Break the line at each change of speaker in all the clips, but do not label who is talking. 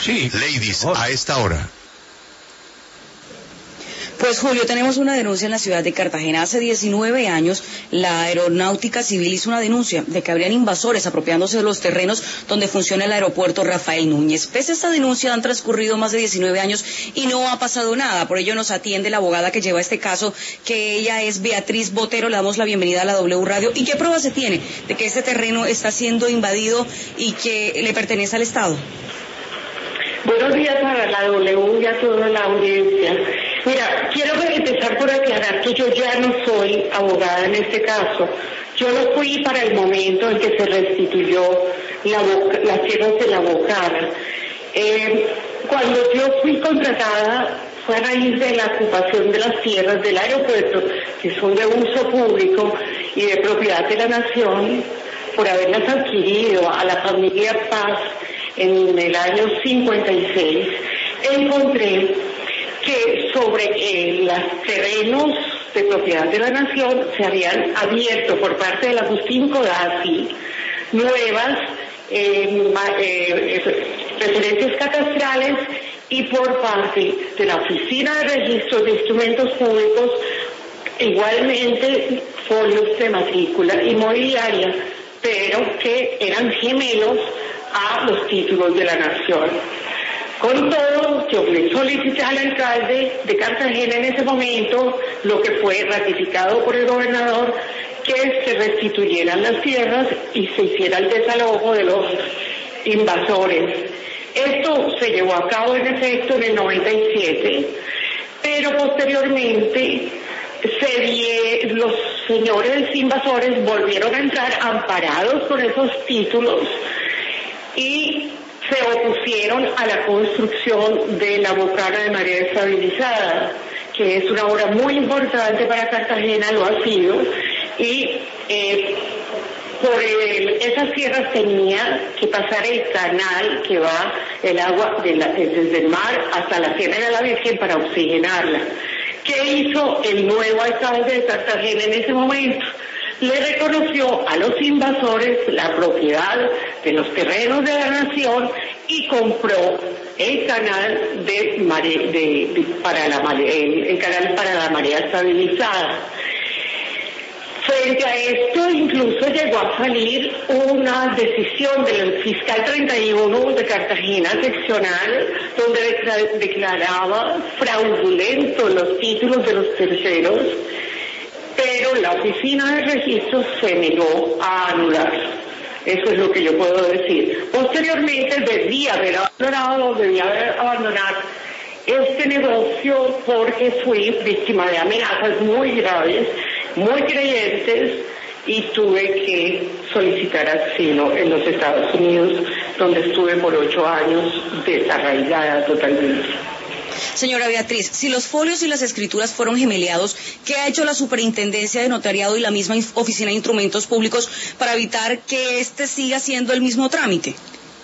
Sí.
Ladies, a esta hora.
Pues Julio, tenemos una denuncia en la ciudad de Cartagena. Hace 19 años la Aeronáutica Civil hizo una denuncia de que habrían invasores apropiándose de los terrenos donde funciona el aeropuerto Rafael Núñez. Pese a esta denuncia han transcurrido más de 19 años y no ha pasado nada. Por ello nos atiende la abogada que lleva este caso, que ella es Beatriz Botero. Le damos la bienvenida a la W Radio. ¿Y qué prueba se tiene de que este terreno está siendo invadido y que le pertenece al Estado?
Buenos días para la W y a toda la audiencia. Mira, quiero empezar por aclarar que yo ya no soy abogada en este caso. Yo lo fui para el momento en que se restituyó las tierras de la Bocara. Cuando yo fui contratada fue a raíz de la ocupación de las tierras del aeropuerto, que son de uso público y de propiedad de la nación, por haberlas adquirido a la familia Paz en el año 56. Encontré que sobre los terrenos de propiedad de la nación se habían abierto por parte de la Agustín Codazzi nuevas referencias catastrales y por parte de la Oficina de Registros de Instrumentos Públicos igualmente folios de matrícula inmobiliaria, pero que eran gemelos a los títulos de la nación. Con todo, yo le solicité al alcalde de Cartagena en ese momento, lo que fue ratificado por el gobernador, que se restituyeran las tierras y se hiciera el desalojo de los invasores. Esto se llevó a cabo en efecto en el 97, pero posteriormente los señores invasores volvieron a entrar amparados por esos títulos y se opusieron a la construcción de la Bocara de Marea Estabilizada, que es una obra muy importante para Cartagena, lo ha sido, y esas tierras tenía que pasar el canal que va el agua desde el mar hasta la Ciénaga de la Virgen para oxigenarla. ¿Qué hizo el nuevo alcalde de Cartagena en ese momento? Le reconoció a los invasores la propiedad de los terrenos de la nación y compró el canal el canal para la marea estabilizada. Frente a esto, incluso llegó a salir una decisión del fiscal 31 de Cartagena seccional, donde declaraba fraudulentos los títulos de los terceros, pero la oficina de registros se negó a anular. Eso es lo que yo puedo decir. Posteriormente debía haber abandonado este negocio porque fui víctima de amenazas muy graves, muy creyentes, y tuve que solicitar asilo en los Estados Unidos, donde estuve por 8 años desarraigada totalmente.
Señora Beatriz, si los folios y las escrituras fueron gemeleados, ¿qué ha hecho la Superintendencia de Notariado y la misma Oficina de Instrumentos Públicos para evitar que siga siendo el mismo trámite?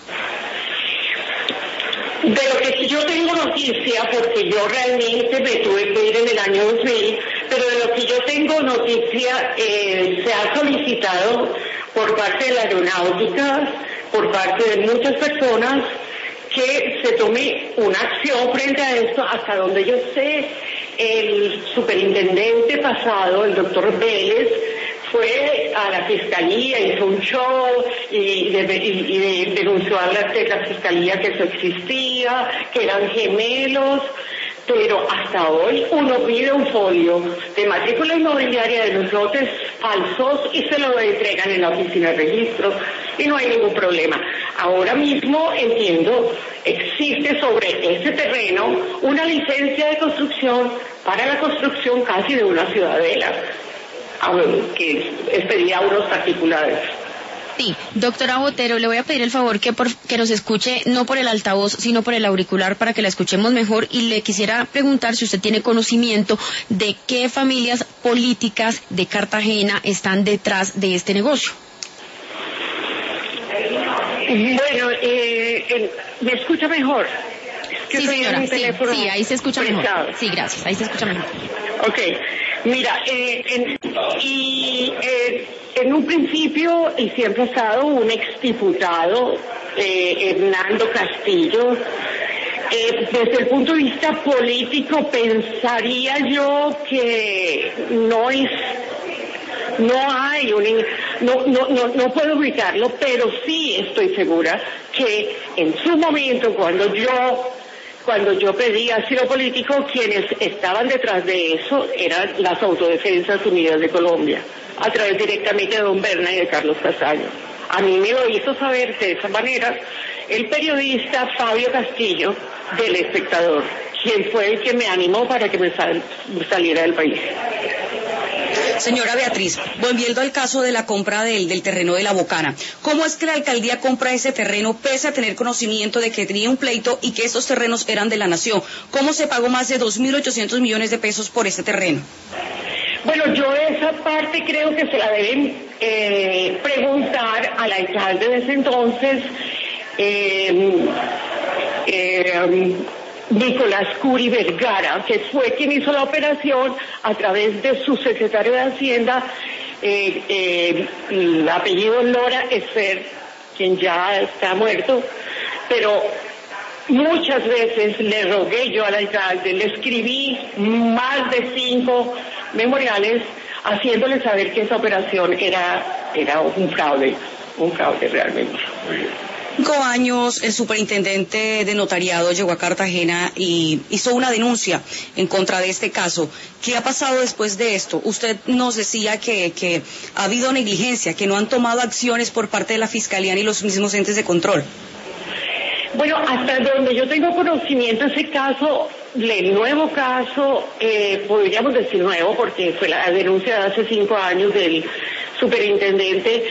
De lo que yo tengo noticia, porque yo realmente me tuve que ir en el año 2000, pero de lo que yo tengo noticia, se ha solicitado por parte de la aeronáutica, por parte de muchas personas, que se tome una acción frente a esto. Hasta donde yo sé, el superintendente pasado, el doctor Vélez, fue a la fiscalía, hizo un show y denunció a la fiscalía que eso existía, que eran gemelos, pero hasta hoy uno pide un folio de matrícula inmobiliaria de los lotes falsos y se lo entregan en la oficina de registro y no hay ningún problema. Ahora mismo, entiendo, existe sobre ese terreno una licencia de construcción para la construcción casi de una ciudadela, que es pedida a unos particulares.
Sí, doctora Botero, le voy a pedir el favor que nos escuche no por el altavoz, sino por el auricular para que la escuchemos mejor, y le quisiera preguntar si usted tiene conocimiento de qué familias políticas de Cartagena están detrás de este negocio.
Bueno, ¿me escucha mejor?
Sí, señora, sí, ahí se escucha mejor. Sí, gracias, ahí se escucha mejor.
Ok, mira, en un principio y siempre ha estado un exdiputado Hernando Castillo. Desde el punto de vista político, pensaría yo que no puedo ubicarlo, pero sí estoy segura que en su momento, cuando yo pedí asilo político, quienes estaban detrás de eso eran las Autodefensas Unidas de Colombia, a través directamente de don Berna y de Carlos Castaño. A mí me lo hizo saber de esa manera el periodista Fabio Castillo del Espectador, quien fue el que me animó para que me saliera del país.
Señora Beatriz, volviendo al caso de la compra del terreno de La Bocana, ¿cómo es que la alcaldía compra ese terreno pese a tener conocimiento de que tenía un pleito y que esos terrenos eran de la nación? ¿Cómo se pagó más de 2.800 millones de pesos por ese terreno?
Bueno, yo esa parte creo que se la deben preguntar al alcalde de ese entonces, Nicolás Curi Vergara, que fue quien hizo la operación a través de su secretario de Hacienda, el apellido Lora Esfer, quien ya está muerto, pero muchas veces le rogué yo al alcalde, le escribí más de 5 memoriales haciéndole saber que esa operación era un fraude realmente.
5 años, el superintendente de notariado llegó a Cartagena y hizo una denuncia en contra de este caso. ¿Qué ha pasado después de esto? Usted nos decía que ha habido negligencia, que no han tomado acciones por parte de la Fiscalía ni los mismos entes de control.
Bueno, hasta donde yo tengo conocimiento, ese caso, el nuevo caso, podríamos decir nuevo porque fue la denuncia de hace 5 años del superintendente,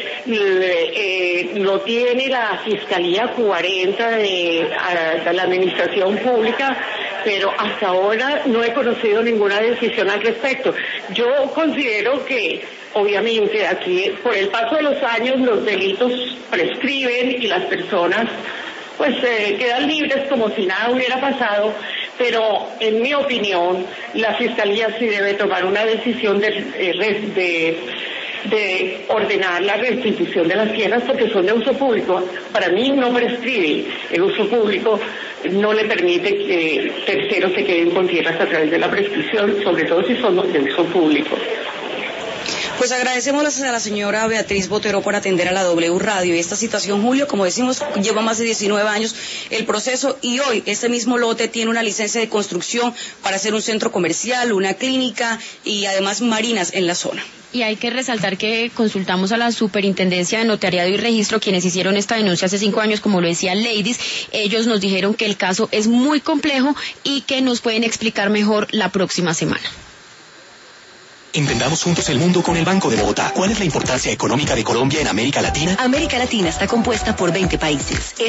lo tiene la Fiscalía 40 de la Administración Pública, pero hasta ahora no he conocido ninguna decisión al respecto. Yo considero que, obviamente, aquí, por el paso de los años, los delitos prescriben y las personas pues quedan libres como si nada hubiera pasado, pero en mi opinión la Fiscalía sí debe tomar una decisión de ordenar la restitución de las tierras porque son de uso público. Para mí no prescribe el uso público, no le permite que terceros se queden con tierras a través de la prescripción, sobre todo si son de uso público.
Pues agradecemos a la señora Beatriz Botero por atender a la W Radio. Y esta situación, Julio, como decimos, lleva más de 19 años el proceso y hoy este mismo lote tiene una licencia de construcción para hacer un centro comercial, una clínica y además marinas en la zona.
Y hay que resaltar que consultamos a la Superintendencia de Notariado y Registro, quienes hicieron esta denuncia hace 5 años, como lo decía Ladies. Ellos nos dijeron que el caso es muy complejo y que nos pueden explicar mejor la próxima semana.
Entendamos juntos el mundo con el Banco de Bogotá. ¿Cuál es la importancia económica de Colombia en América Latina?
América Latina está compuesta por 20 países.